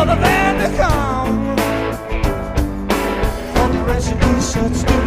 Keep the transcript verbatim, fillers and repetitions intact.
the band to come. For the rest of these shuts